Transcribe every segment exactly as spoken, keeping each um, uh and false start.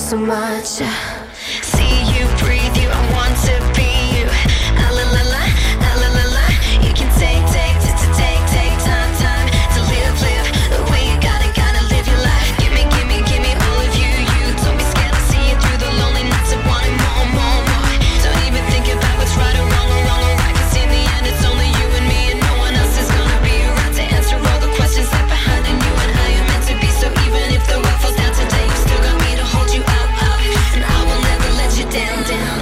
so much. See you, breathe you, I want to be you. Ah la la la, ah la la la. You can take, take, to take, take time, time to live, live the way you gotta, gotta live your life. Give me, give me, give me all of you. You don't be scared to see it through the lonely nights of wanting more, more, more. Don't even think about what's right or wrong or wrong or right, 'cause in the end it's only you and me and no one else is gonna be around to answer all the questions that behind and you and I are meant to be. So even if the world falls down today, you still got me to hold you up, up, and I will never let you down, down.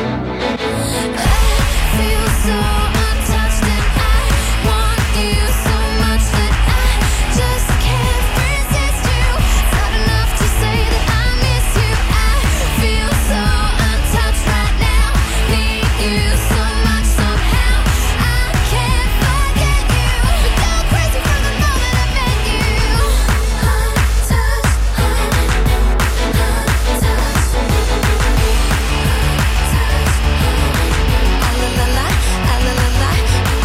I feel so untouched and I want you so much that I just can't resist you. It's not enough to say that I miss you. I feel so untouched right now. Need you so much somehow. I can't forget you. Go crazy from the moment I met you. Untouched, untouched, ah la la la, ah la la la.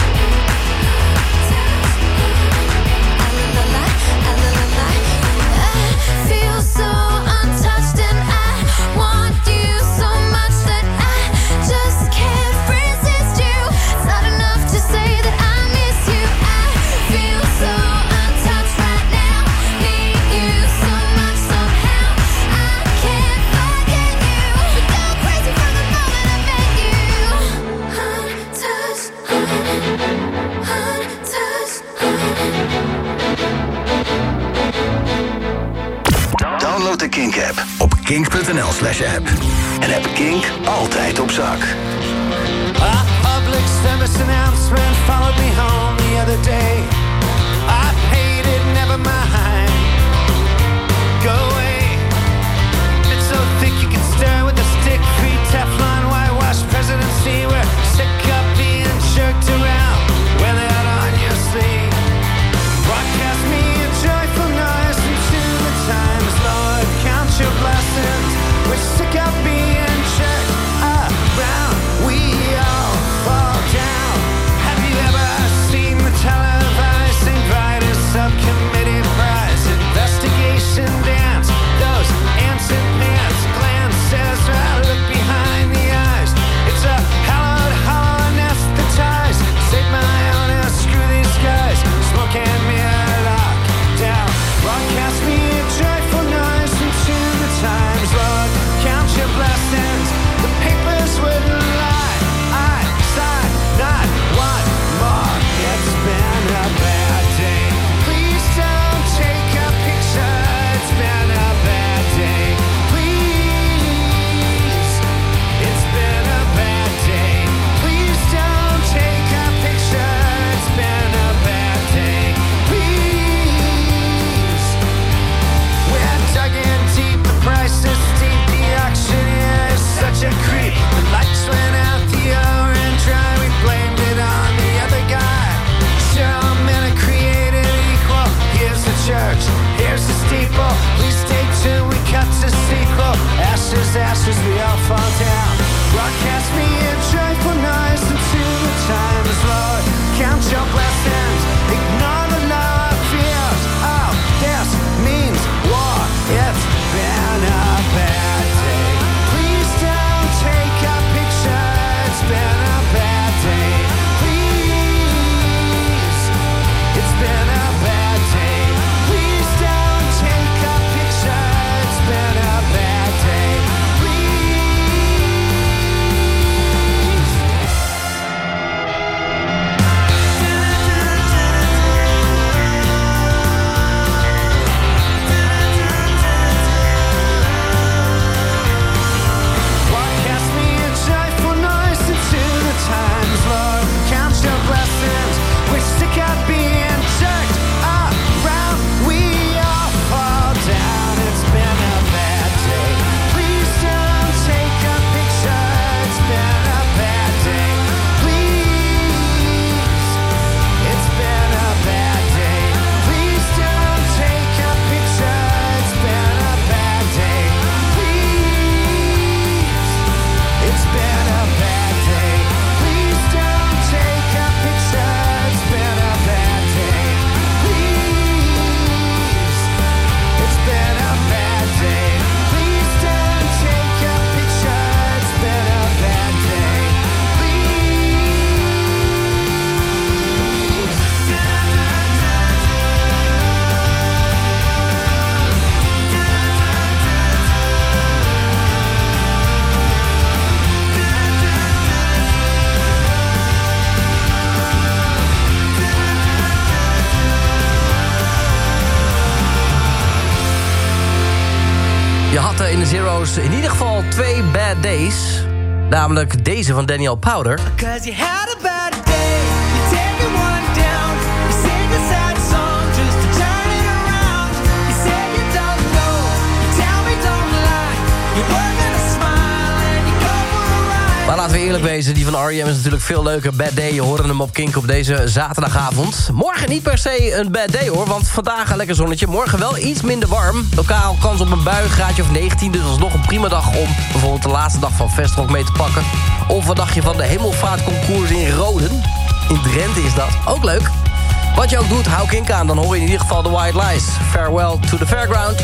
Ah la la la, ah la la la. I feel so untouched and I want you so much that I just can't resist you. It's not enough to say that I miss you. I feel so untouched right now. Need you so much somehow. I can't forget you. Go crazy from the moment I met you. Untouched, untouched. Download de Kink-app op kink punt n l slash app. En heb Kink altijd op zak. A public service announcement followed me home the other day. I paid it, never mind. Go away. It's so thick you can stir with a stick. Free Teflon, whitewash presidency. We're sick of being jerked around. Wear that on your sleeve. Broadcast me a joyful noise into the times. Lord, count your blessings. We're sick of being jerked around. We all fall down. Have you ever seen the televised Saint Vitus subcommittee prize investigation dance? Those ants and pants glances right look behind the eyes. It's a hallowed, hollow anesthetized. Save my honor, screw these guys. Smoke and mirror lock down. Broadcast me a joyful noise into the times. Lord, count your blessings. The papers wouldn't lie. I sign not one more. It's been a bad day. Please don't take a picture. It's been a bad day. Please. It's been a bad day. Please don't take a picture. It's been a bad day. Please. We're dug in deep. The price is steep. The auctioneer is such a creep. The lights went out. The orange dry. We blamed it on the other guy. Sure, all men are created equal. Here's the church. Here's the steeple. Please stay tuned. We cut to sequel. Ashes, ashes. We all fall down. Broadcast me a joyful noise into the times. Lord, count your blessings. Ignore the love fears. Oh, this means war. It's been a bad day. Please don't take a picture. It's been a bad day. Please. It's been a bad day. Please don't take a picture. It's been a bad day. Please. in de Zero's in ieder geval twee bad days. Namelijk deze van Daniel Powder. Cause you had a bad day, you take it one down, you sing a sad song just to turn it around. You say you don't know, you tell me don't lie, you work at a smile and you go for a ride. Maar laten we eerlijk wezen, die van R E M is natuurlijk veel leuker. Bad Day, je hoorde hem op Kink op deze zaterdagavond. Morgen niet per se een bad day hoor, want vandaag een lekker zonnetje. Morgen wel iets minder warm. Lokaal kans op een bui, graadje of negentien. Dus alsnog een prima dag om bijvoorbeeld de laatste dag van Vestrock mee te pakken. Of wat dacht je van de hemelvaartconcours in Roden? In Drenthe is dat. Ook leuk. Wat je ook doet, hou Kink aan. Dan hoor je in ieder geval de White Lies. Farewell to the fairground.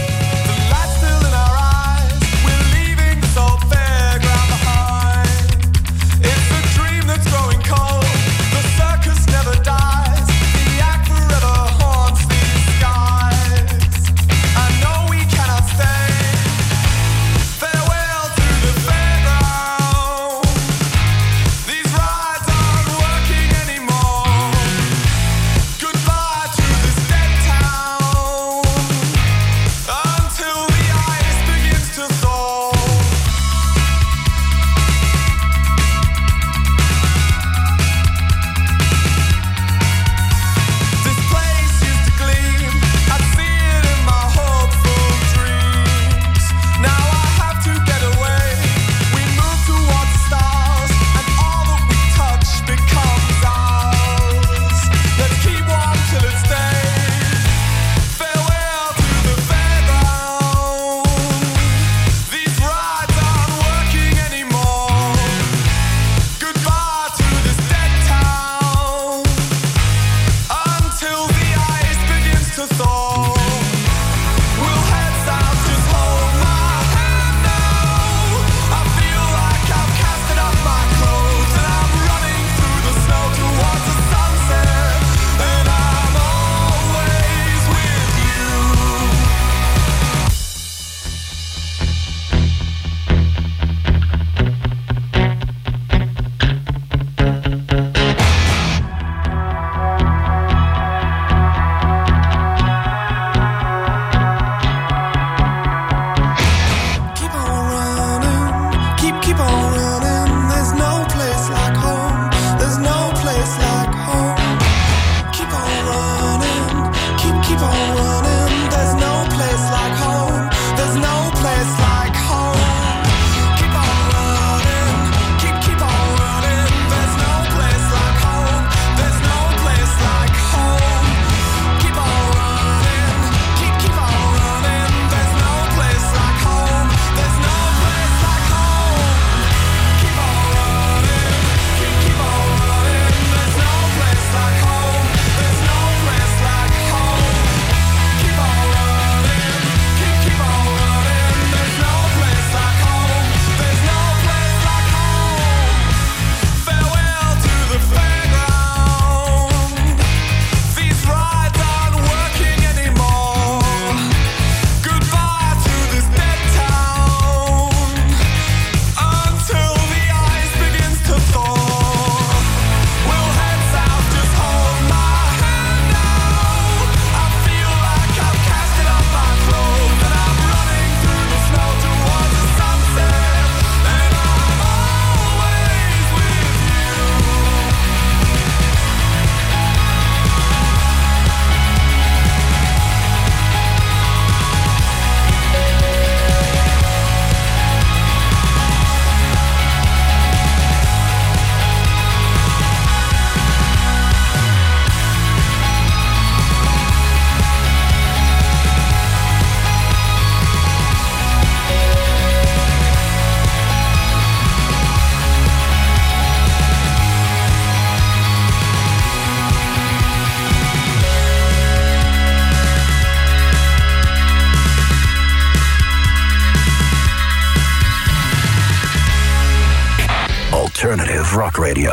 Alternative Rock Radio.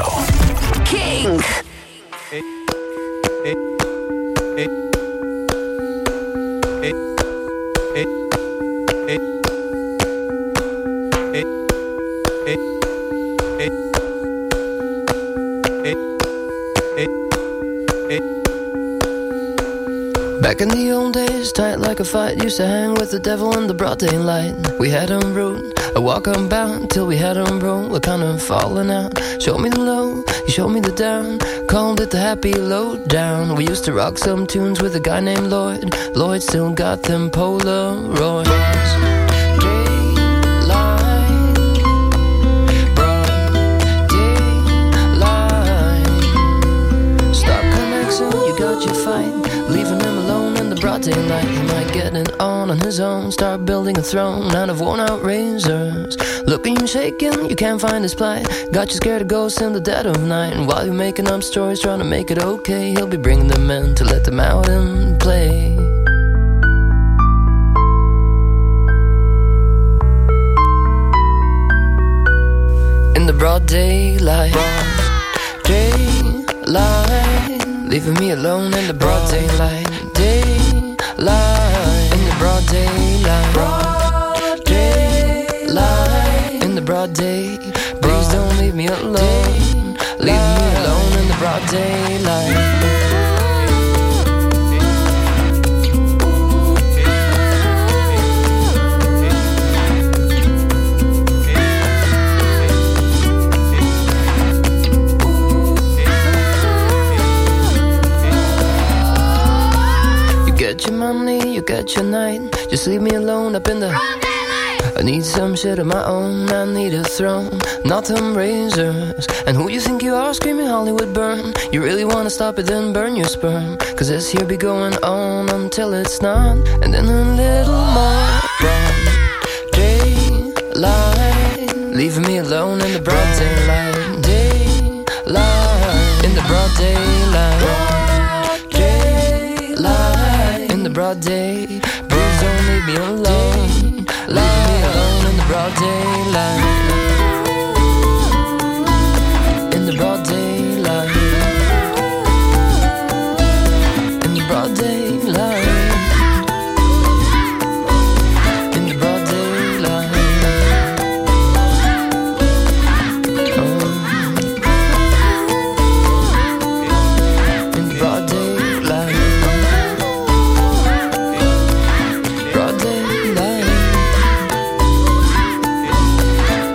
Kink. Back in the old days, tight like a fight, used to hang with the devil in the broad daylight. We had him root, a walk unbound, till we had him roll, we're kind of falling out. Showed me the low, you showed me the down, called it the happy low down. We used to rock some tunes with a guy named Lloyd. Lloyd still got them Polaroids. You fight, leaving him alone in the broad daylight. He might get it on on his own, start building a throne out of worn out razors. Looking you shaking, you can't find his plight. Got you scared of ghosts in the dead of night. And while you're making up stories, trying to make it okay, he'll be bringing them in to let them out and play. In the broad daylight, daylight, leaving me alone in the broad daylight. Daylight, in the broad daylight. Broad daylight, in the broad day. Please don't leave me alone. Leave me alone in the broad daylight. Get your money, you get your night. Just leave me alone up in the broad daylight. I need some shit of my own, I need a throne, not them razors. And who you think you are, screaming Hollywood burn? You really wanna stop it, then burn your sperm. Cause this here be going on until it's not. And then a little more broad daylight, leaving me alone in the broad daylight. Daylight, in the broad daylight. Daylight, in the broad day. Please don't leave me alone. Leave me alone in the broad daylight. In the broad daylight. In the broad daylight. In the broad daylight. Oh. In the broad daylight. Broad daylight.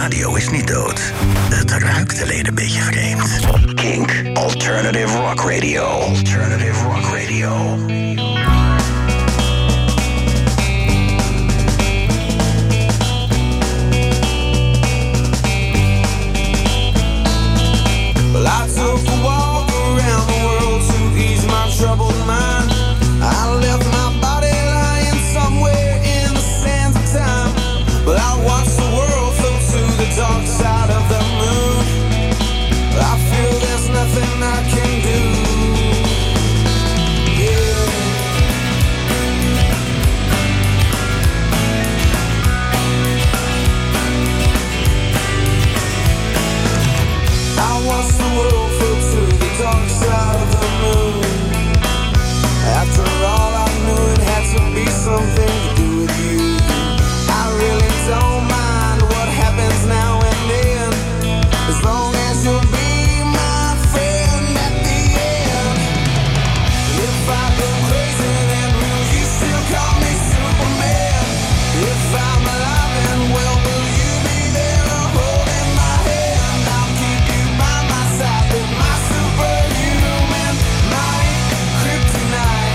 radio is niet dood. Het ruikt alleen een beetje vreemd. Kink Alternative Rock Radio. Alternative Rock Radio. Well, I took a walk around the world to ease my troubled mind. I left my body lying somewhere in the sands of time. But I watched the world float to the dark side of the moon. I feel there's nothing I can do. Yeah. I watched the world float to the dark side of the moon. After all, I knew it had to be something to do with you. I really don't mind what happens now and then, as long as you'll be my friend at the end. If I go crazy, then will you still call me Superman? If I'm alive and well, will you be there holding my hand? I'll keep you by my side with my superhuman, my kryptonite.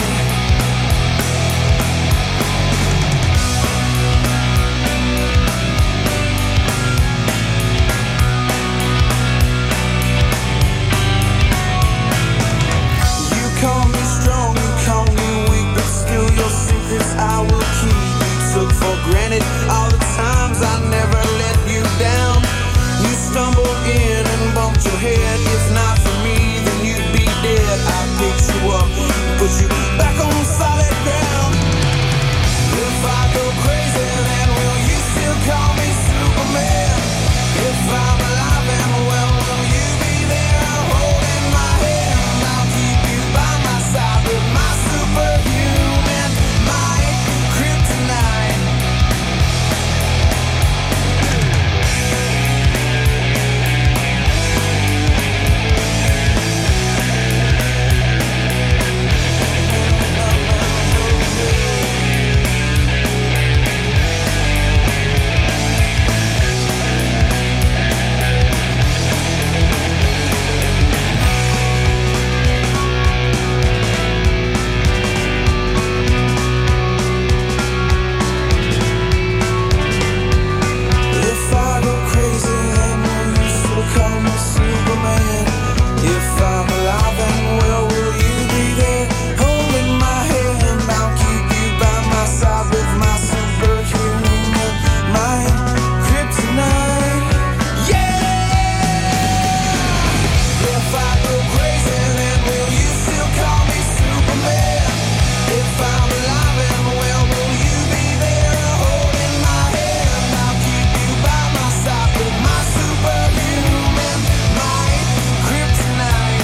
You call me strong, you call me weak, but still your secrets I will keep. You took for granted all the times I never let you down. You stumbled in and bumped your head. If not for me, then you'd be dead. I picked you up, put you back on solid ground. If I go crazy, then will you still call me Superman? If I'm alive and well, will you be there holding my hand? I'll keep you by my side with my superhuman, my kryptonite. If I go crazy, then will you still call me Superman? If I'm alive and well, will you be there holding my hand? I'll keep you by my side with my superhuman, my kryptonite. Yeah! If I go crazy, then will you still call me Superman? If I'm alive and well, will you be there holding my hand? I'll keep you by my side with my superhuman, my kryptonite.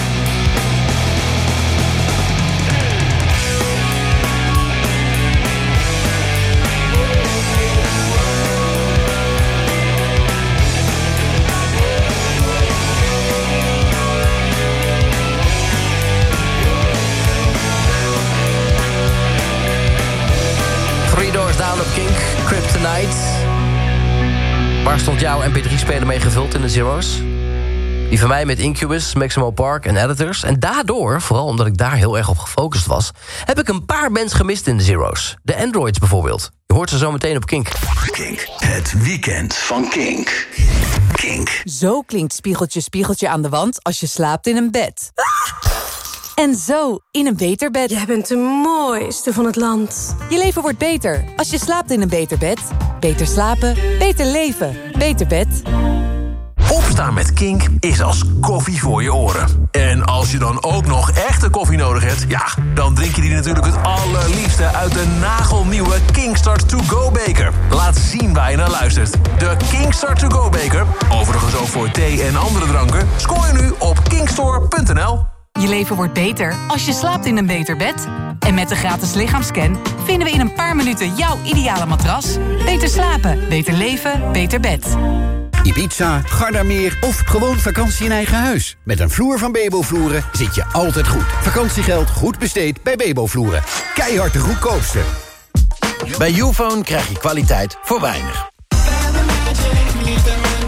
Three Doors Down op Kink, Kryptonite. Waar stond jouw M P drie speler mee gevuld in de Zero's? Die van mij met Incubus, Maximo Park en Editors. En daardoor, vooral omdat ik daar heel erg op gefocust was, heb ik een paar bands gemist in de Zero's. De Androids bijvoorbeeld. Je hoort ze zo meteen op Kink. Kink, het weekend van Kink. Kink. Zo klinkt spiegeltje, spiegeltje aan de wand als je slaapt in een bed. En zo in een beter bed. Jij bent de mooiste van het land. Je leven wordt beter als je slaapt in een beter bed. Beter slapen, beter leven, beter bed. Opstaan met Kink is als koffie voor je oren. En als je dan ook nog echte koffie nodig hebt, ja, dan drink je die natuurlijk het allerliefste uit de nagelnieuwe Kinkstart To Go beker. Laat zien waar je naar luistert. De Kinkstart To Go beker, overigens ook voor thee en andere dranken, scoor je nu op kinkstore punt n l. Je leven wordt beter als je slaapt in een beter bed. En met de gratis lichaamscan vinden we in een paar minuten jouw ideale matras. Beter slapen, beter leven, beter bed. Ibiza, Gardameer of gewoon vakantie in eigen huis. Met een vloer van Bebo Vloeren zit je altijd goed. Vakantiegeld goed besteed bij Bebo Vloeren. Keihard de goedkoopste. Bij Youfone krijg je kwaliteit voor weinig.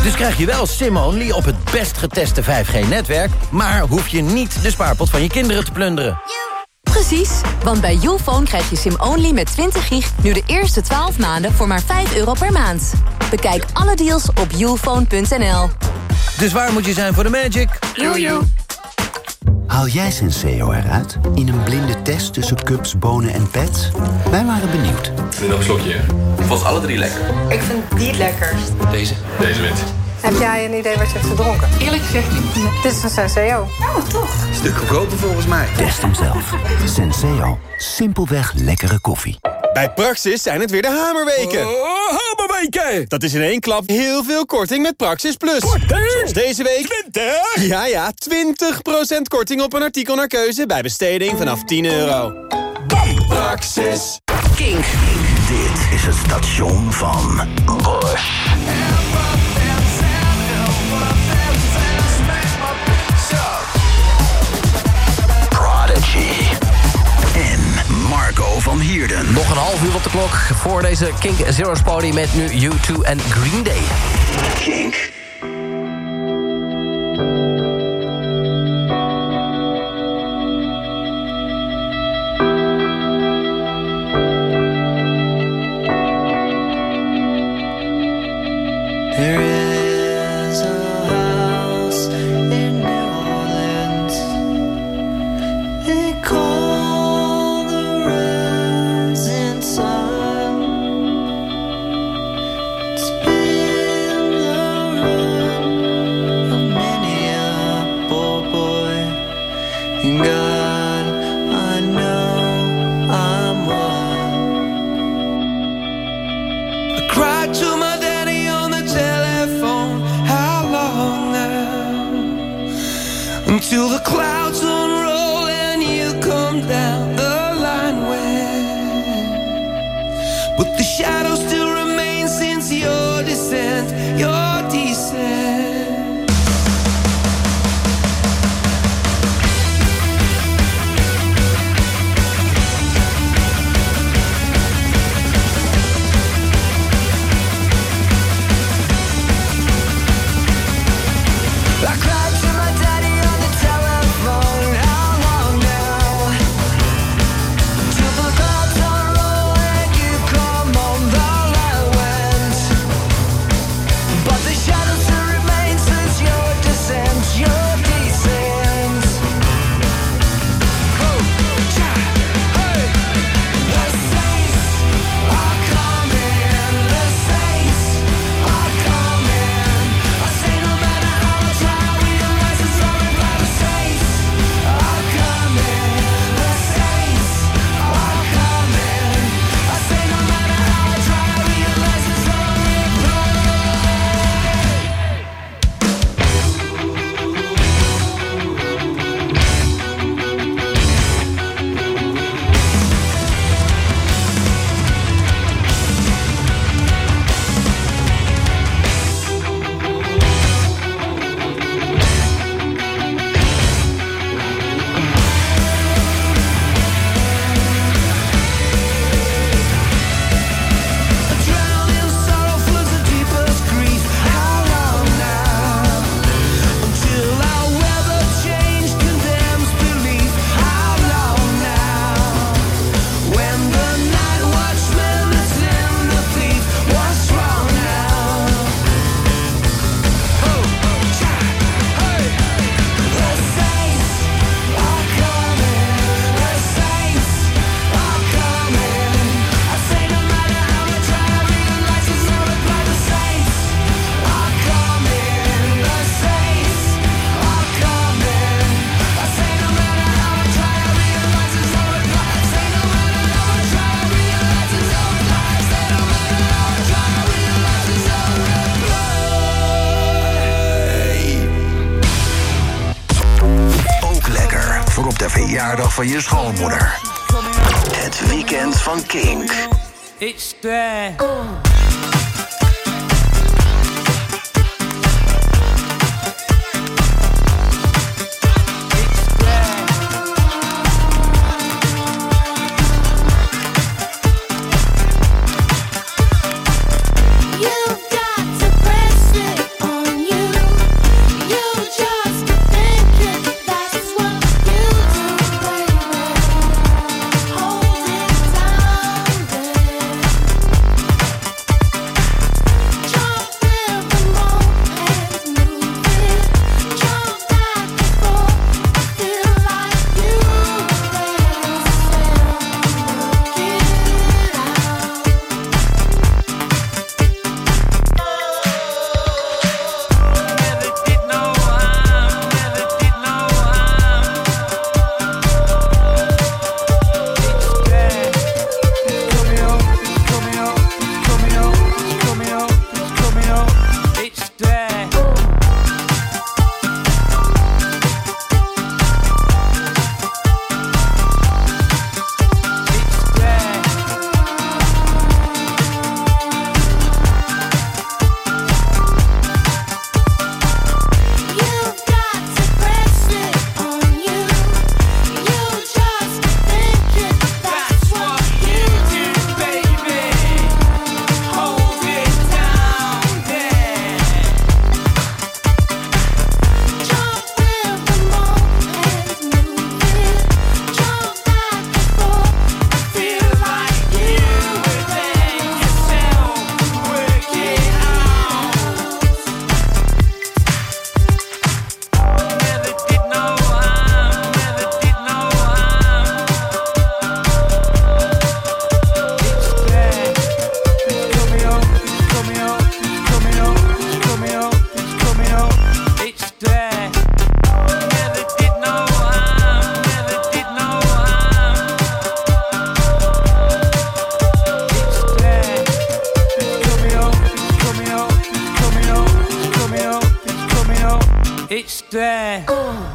Dus krijg je wel SIM-only op het best geteste vijf G-netwerk... maar hoef je niet de spaarpot van je kinderen te plunderen. Precies, want bij Youfone krijg je SIM-only met twintig gig... nu de eerste twaalf maanden voor maar vijf euro per maand. Bekijk alle deals op youfone punt n l. Dus waar moet je zijn voor de magic? Jojo. Haal jij Senseo eruit in een blinde test tussen cups, bonen en pets? Wij waren benieuwd. Nu nog een slokje, hè? Ik vond ze alle drie lekker. Ik vind die het lekkerst. Deze? Deze wint. Heb jij een idee wat je hebt gedronken? Eerlijk gezegd niet. Dit is een Senseo. Oh, toch? Stuk goedkoper volgens mij. Test hem zelf. Senseo. Simpelweg lekkere koffie. Bij Praxis zijn het weer de hamerweken. Oh, hamerweken! Dat is in één klap heel veel korting met Praxis Plus. Korting? Zoals deze week... twintig? Ja, ja, twintig procent korting op een artikel naar keuze... bij besteding vanaf tien euro. Bam! Praxis. Kink. Dit is het station van Bush. Prodigy. En Marco van Heerden. Nog een half uur op de klok voor deze Kink Zero's Party met nu U twee en Green Day. Kink. There is a house in New Orleans. They call the rising sun. It's been the run of many a poor boy. And God, I know I'm one. I cried to my daddy on the telephone. How long now? Until the clouds unroll and you come down the line when. But the shadow still remains since your descent, your descent. I cried to my daddy on the telephone. How long now? Till the clouds unroll and you come on the line went. But the shadow still remains since your descent, your descent. Oh, yeah, hey. The saints are coming. The saints are coming. I say no matter how I try, I realize it's only by the saints are coming. The saints are coming. I say no matter how I try, I realize it's only drowning sorrow floods the deepest grief. How long now? Until our weather change condemns belief. How long now? When the night watchman is in the thief. What's wrong now? Oh, yeah, hey. The saints are coming. The saints are coming. I say no matter how I try, I realize it's only by the saints are coming. The saints are coming. I say no matter how I try, I realize it's only by. Say no matter how I try, I realize it's only by. Say no matter how I try, I realize it's only by. Ook lekker voor op de verjaardag van je schoonmoeder. Het weekend van Kink. It's there. You've got to press it on. that.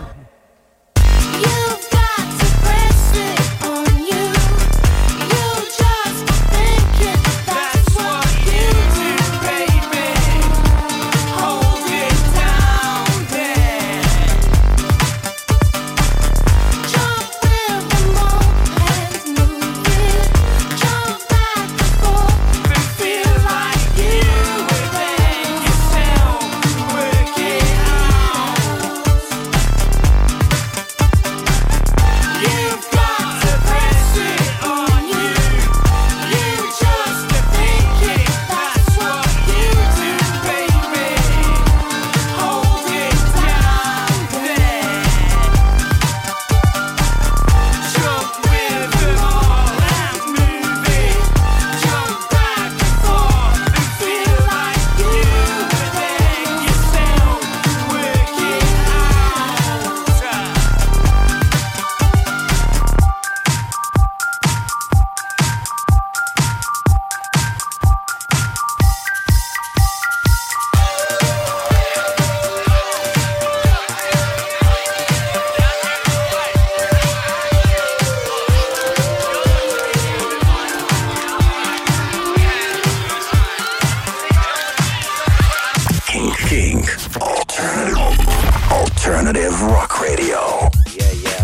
Alternative Rock Radio. Yeah, yeah.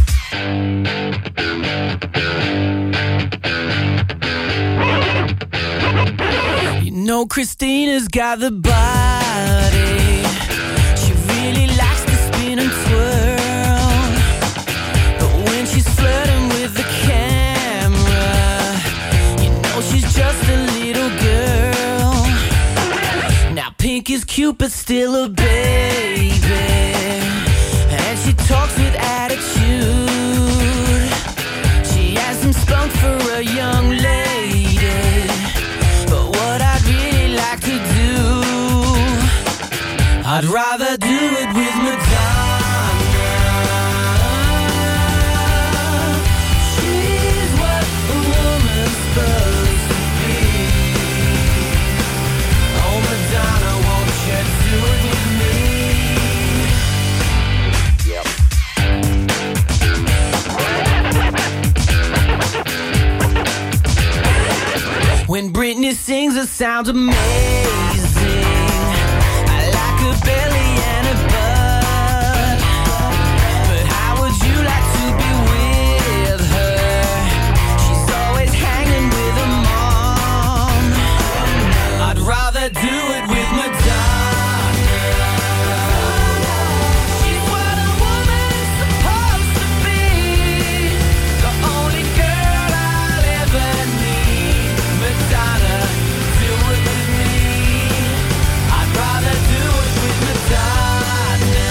You know Christina's got the body. She really likes to spin and twirl. But when she's flirting with the camera, you know she's just a little girl. Now Pink is cute but still a baby. And she talks with attitude. She has some spunk for a young lady. But what I'd really like to do, I'd rather do it with Madonna. She's what a woman's supposed to be. Oh Madonna, won't you do it with me? When Britney sings, it sounds amazing. I like her belly and her butt. But how would you like to be with her? She's always hanging with her mom. I'd rather do it with Madonna. She's what a woman's supposed to be. The only girl I'll ever need. Madonna, do it with me. I'd rather do it with Madonna.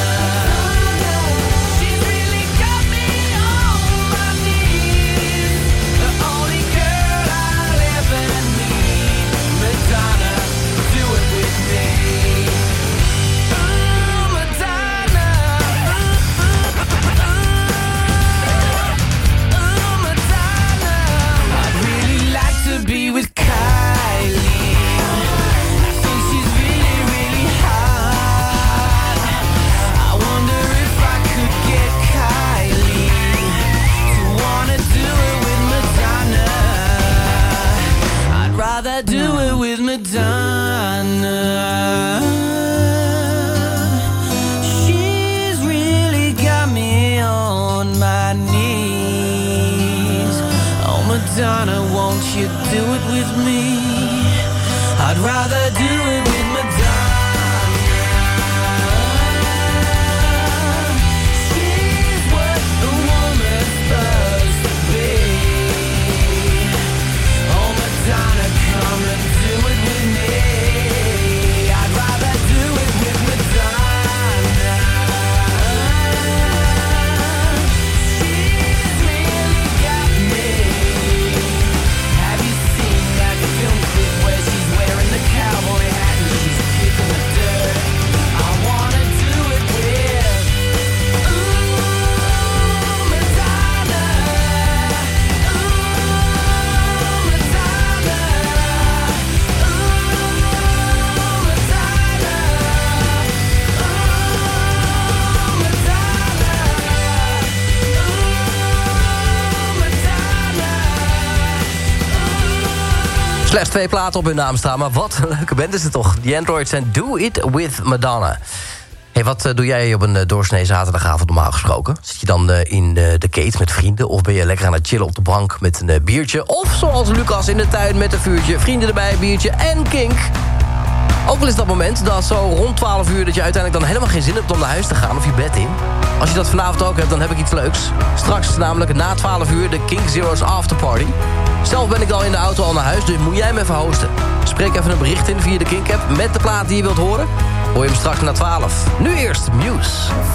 She's really got me on my knees. The only girl I'll ever need. Madonna, do it with me. Ooh, Madonna. Ooh, Madonna. I'd really like to be with Kylie. I think she's really, really hot. I wonder if I could get Kylie to wanna do it with Madonna. I'd rather do it with Madonna. She's really got me on my knees. Oh Madonna, won't you do it with me? I'd rather do it with Madonna. She's what a woman's supposed to be. Oh Madonna, come and do it with me. I'd rather do it with Madonna. She's really got me. Have you seen that film clip where she's wearing the cowboy hat and she's kicking the dirt? I wanna do it with ooh, Madonna. Ooh, Madonna. Ooh, Slechts twee platen op hun naam staan, maar wat een leuke band is het toch. The Androids en Do It With Madonna. Hey, wat uh, doe jij op een uh, doorsnee zaterdagavond normaal gesproken? Zit je dan uh, in uh, de Kate met vrienden? Of ben je lekker aan het chillen op de bank met een uh, biertje? Of zoals Lucas in de tuin met een vuurtje, vrienden erbij, biertje en kink. Ook wel is dat moment dat zo rond twaalf uur... dat je uiteindelijk dan helemaal geen zin hebt om naar huis te gaan of je bed in. Als je dat vanavond ook hebt, dan heb ik iets leuks. Straks namelijk na twaalf uur de Kink Zero's Afterparty. Zelf ben ik al in de auto al naar huis, dus moet jij me even hosten. Spreek even een bericht in via de Kink-app met de plaat die je wilt horen. Hoor je hem straks na twaalf. Nu eerst Muse.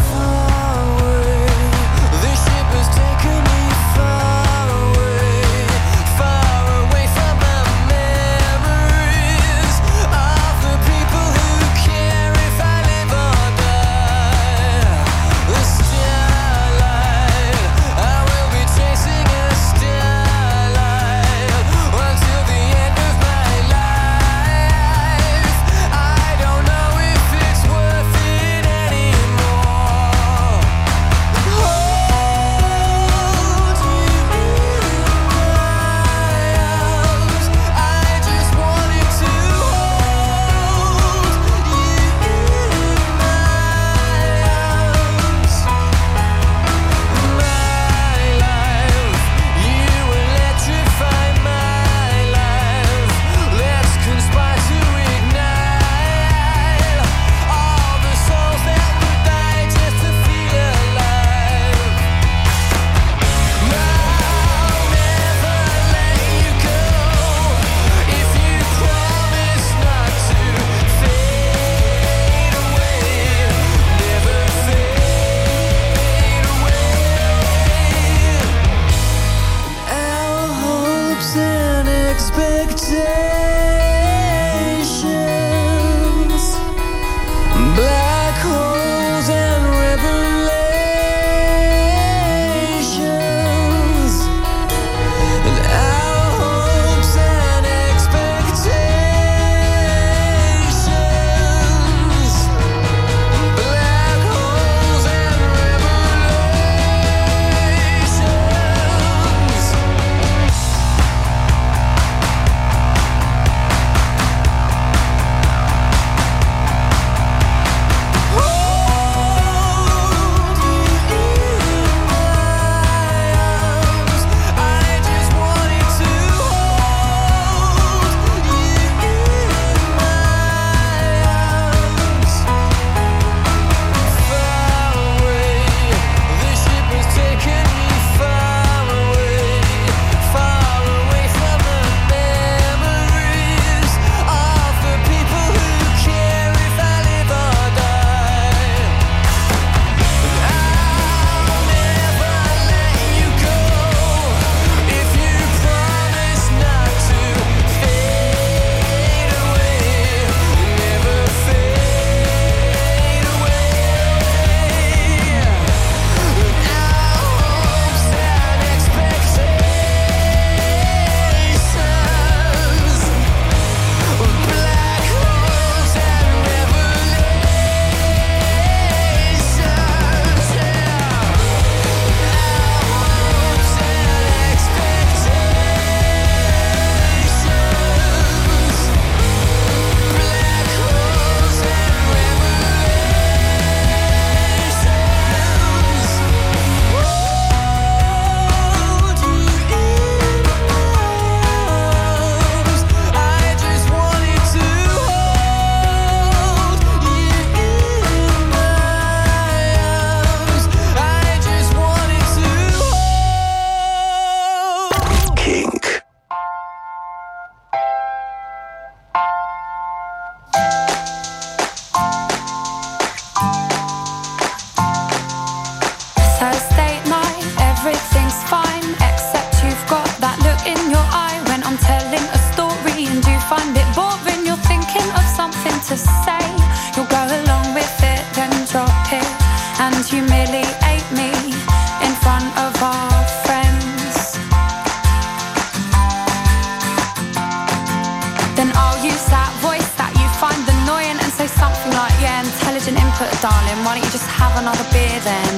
Darling, why don't you just have another beer then?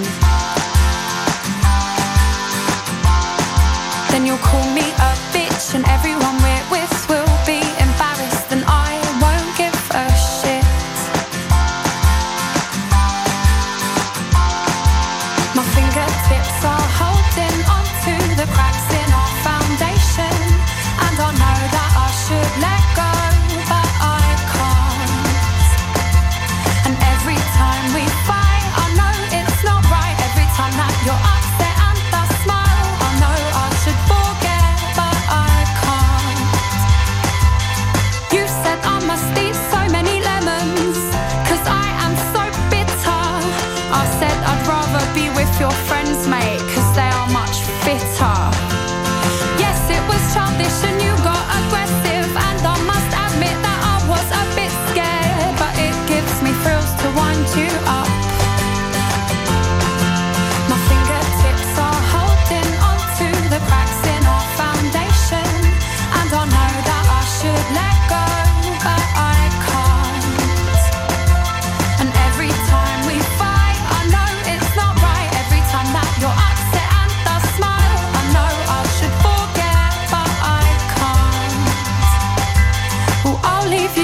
Then you'll call me a bitch, and everyone we're with will be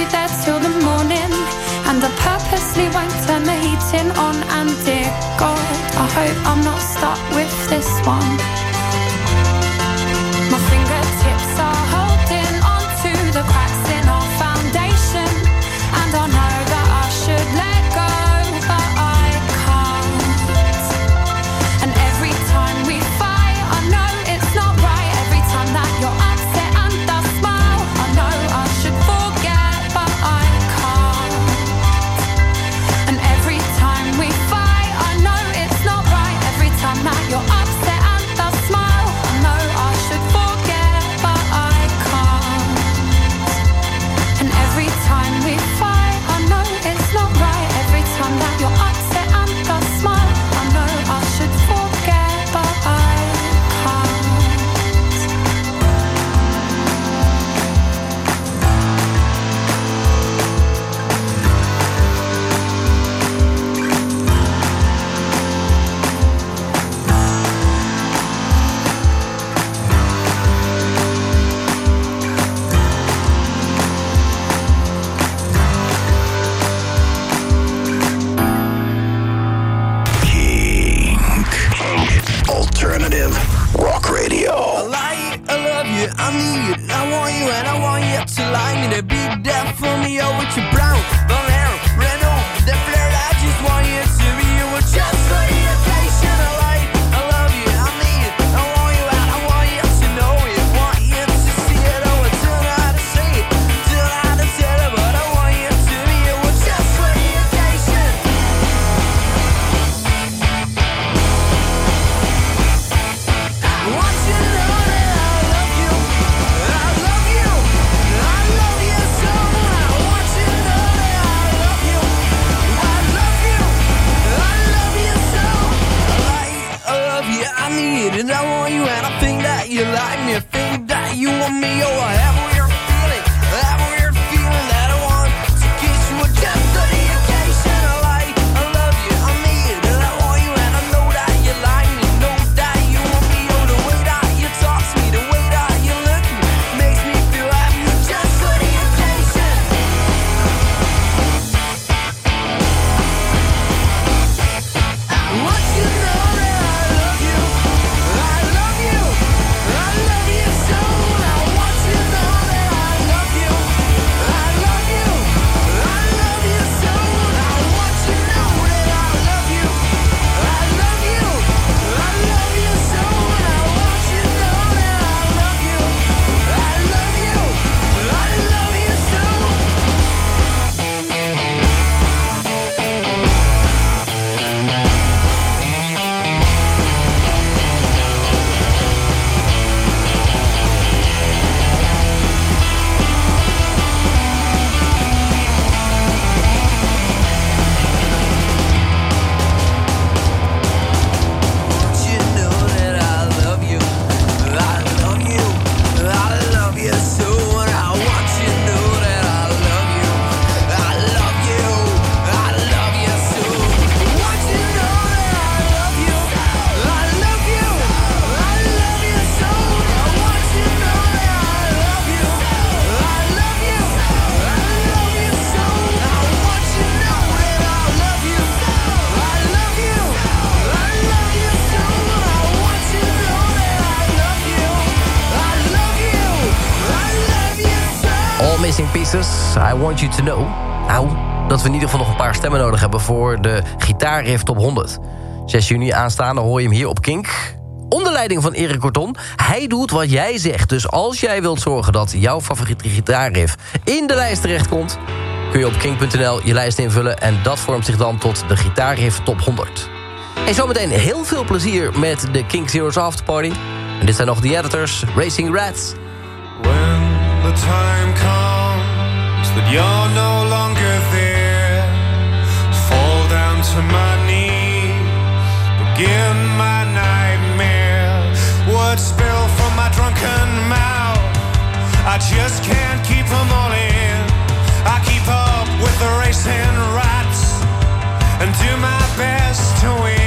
you there till the morning. And I purposely won't turn the heating on. And dear God, I hope I'm not stuck with this one. My fingertips are holding on to the cracks in our foundation. And I know that I should let go, but I can't. And every time we fight, I know it's not right. Every time that you're upset and I smile, I know I should forget, but I can't. And every time we fight, I know it's not right. Every time that you're upset and I smile, I know I should forget, but I can't. And every time we fight, I know it's not right. Every time that you're upset and I smile, I know I should forget, but I can't. Alternative Rock Radio. I like, I love you, I need you, I want you, and I want you to like me. To be there for me, oh, with your brown, brown hair, red on, that flair. I just want you to be you, with just for the occasion. I like, I love you, I need you, I want you, and I want you to know it. Want you to see it, oh, I don't know how to say it, don't know how to tell it, but I want you to be you, with just for the occasion. I want you to know that I love you, I love you, I love you so. I want you to know that I love you, I love you, I love you so. I like, I love you, I need it, I want you, and I think that you like me, I think that you want me. Oh, I have a weird feeling, I have a weird feeling that I want to kiss you just for the occasion. I like, I love you, I need it, and I want you, and I know that you like me, know that you want me. Oh, the way that you talk to me, the way that you look at me, makes me feel happy just for the occasion. I want you to know that I love you, I love you, I love you so. I want you to know that I love you, I love you, I love you so. I want you to know that I love you, I love you, I love you so. I want you to know that I love you, I love you, I love you so. You know that I love you, I love you, I love you so. And I want you to know that I love you, I love you, I love you so. I want you to know that I love you, I love you, I love you so. I want you to know that I love you, I love you, I love you so. I want you to know that I love you, I love you, I love you so. I want you to know that I love you, I love you, I love you so. All Missing Pieces, I Want You To Know. Nou, dat we in ieder geval nog een paar stemmen nodig hebben voor de gitaarriff top honderd. zes juni aanstaande hoor je hem hier op Kink. Onder leiding van Erik Corton. Hij doet wat jij zegt. Dus als jij wilt zorgen dat jouw favoriete gitaarriff in de lijst terechtkomt, kun je op kink punt n l je lijst invullen. En dat vormt zich dan tot de gitaarriff top honderd. En zometeen heel veel plezier met de Kink Zero's Afterparty. En dit zijn nog de editors, Racing Rats. When the time comes that you're no longer there, fall down to my knees, begin my nightmare. Words spill from my drunken mouth, I just can't keep them all in. I keep up with the racing rats and do my best to win.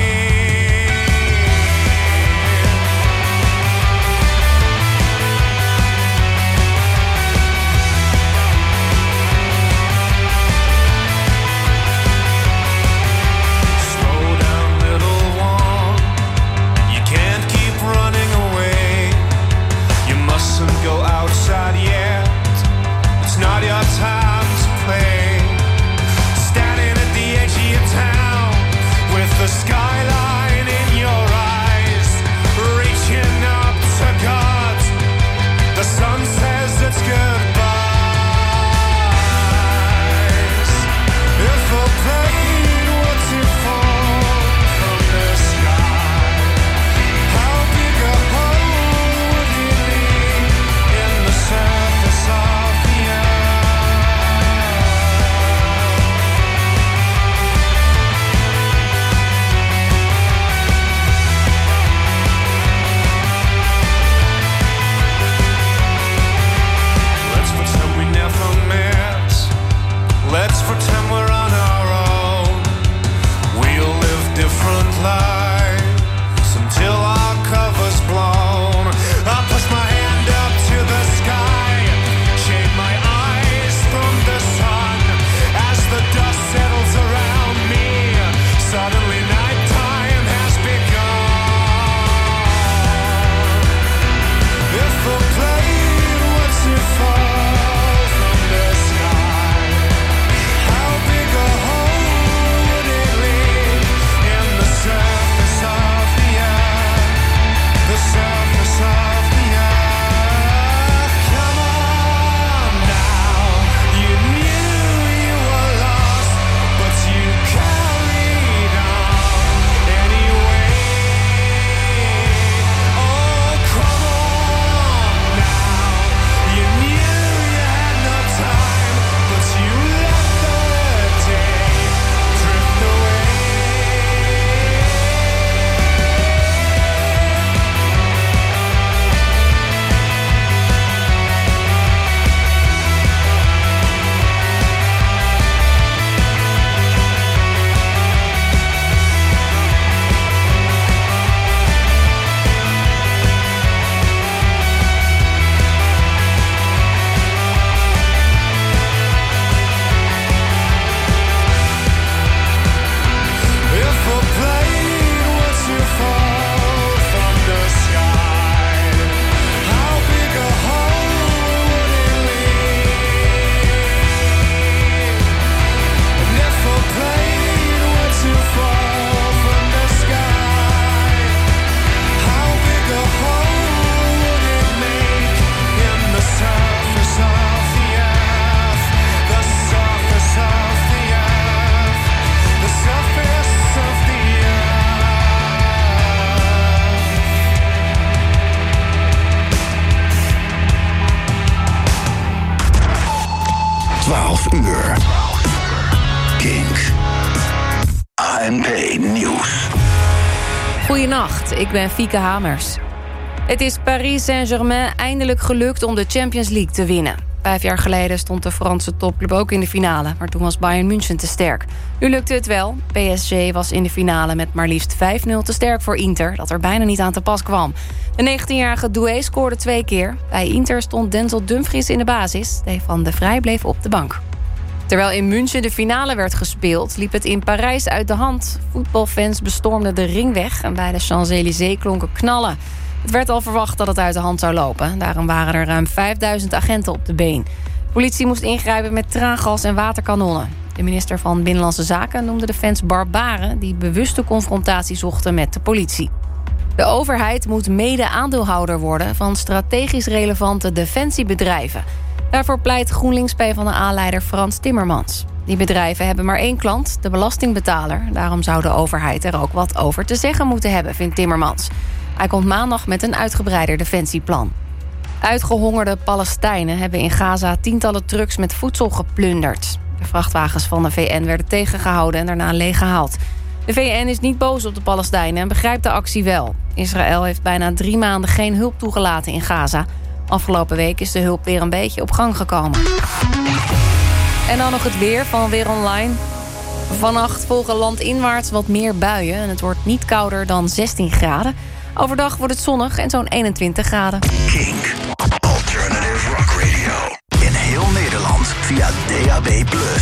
twaalf uur. Kink. A N P Nieuws. Goedenacht, ik ben Fieke Hamers. Het is Paris Saint-Germain eindelijk gelukt om de Champions League te winnen. Vijf jaar geleden stond de Franse topclub ook in de finale, maar toen was Bayern München te sterk. Nu lukte het wel. P S G was in de finale met maar liefst vijf nul te sterk voor Inter, dat er bijna niet aan te pas kwam. De negentienjarige Doué scoorde twee keer. Bij Inter stond Denzel Dumfries in de basis. Stefan de Vrij bleef op de bank. Terwijl in München de finale werd gespeeld, liep het in Parijs uit de hand. Voetbalfans bestormden de ringweg en bij de Champs-Élysées klonken knallen. Het werd al verwacht dat het uit de hand zou lopen. Daarom waren er ruim vijfduizend agenten op de been. De politie moest ingrijpen met traangas en waterkanonnen. De minister van Binnenlandse Zaken noemde de fans barbaren die bewuste confrontatie zochten met de politie. De overheid moet mede-aandeelhouder worden van strategisch relevante defensiebedrijven. Daarvoor pleit GroenLinks-PvdA-leider Frans Timmermans. Die bedrijven hebben maar één klant, de belastingbetaler. Daarom zou de overheid er ook wat over te zeggen moeten hebben, vindt Timmermans. Hij komt maandag met een uitgebreider defensieplan. Uitgehongerde Palestijnen hebben in Gaza tientallen trucks met voedsel geplunderd. De vrachtwagens van de V N werden tegengehouden en daarna leeggehaald. De V N is niet boos op de Palestijnen en begrijpt de actie wel. Israël heeft bijna drie maanden geen hulp toegelaten in Gaza. Afgelopen week is de hulp weer een beetje op gang gekomen. En dan nog het weer van Weer Online. Vannacht volgen landinwaarts wat meer buien en het wordt niet kouder dan zestien graden. Overdag wordt het zonnig en zo'n eenentwintig graden. Kink. Alternative Rock Radio. In heel Nederland via D A B plus.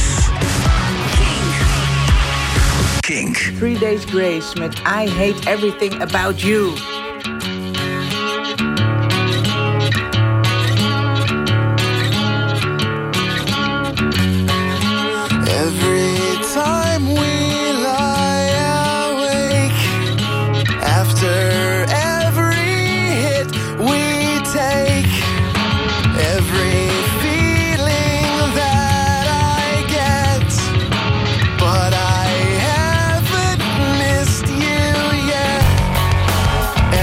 Kink. Kink. Three Days Grace met I Hate Everything About You. Every time we lie awake, after every hit we take, every feeling that I get, but I haven't missed you yet.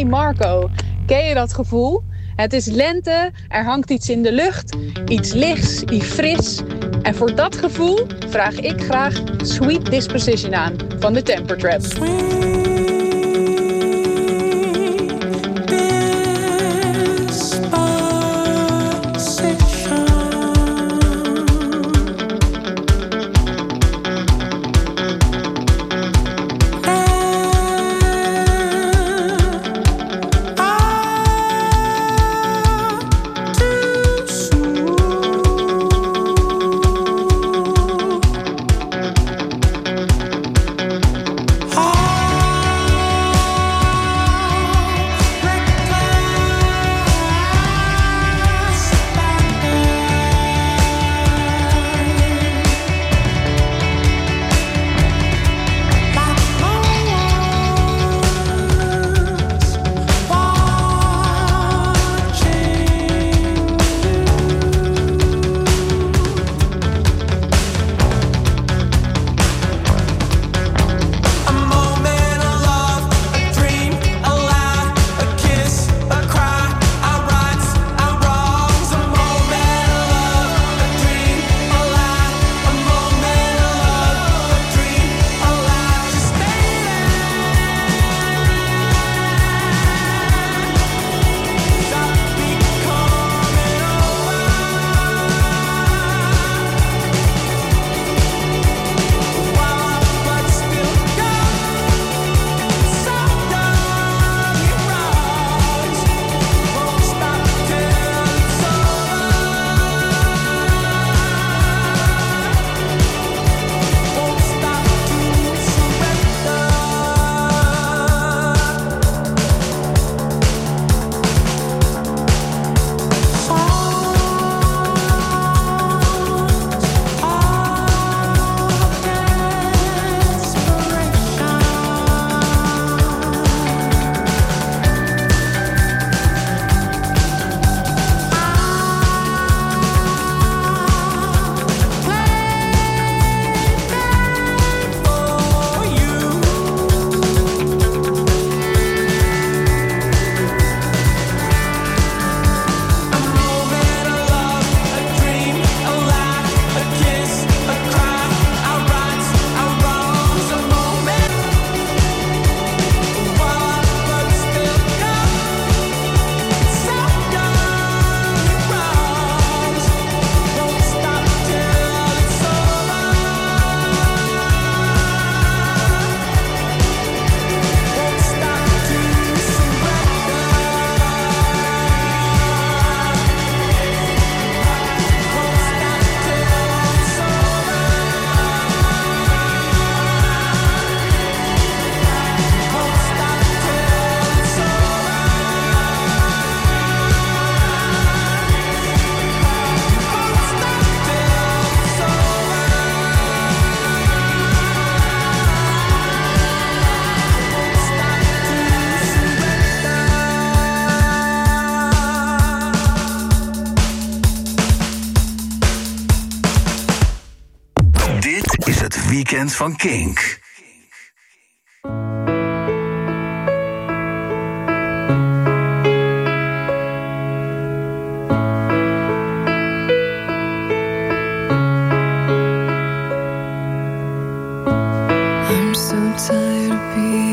Hey Marco, ken je dat gevoel? Het is lente, er hangt iets in de lucht, iets lichts, iets fris. En voor dat gevoel vraag ik graag Sweet Disposition aan van de Temper Trap. Weekend van Kink.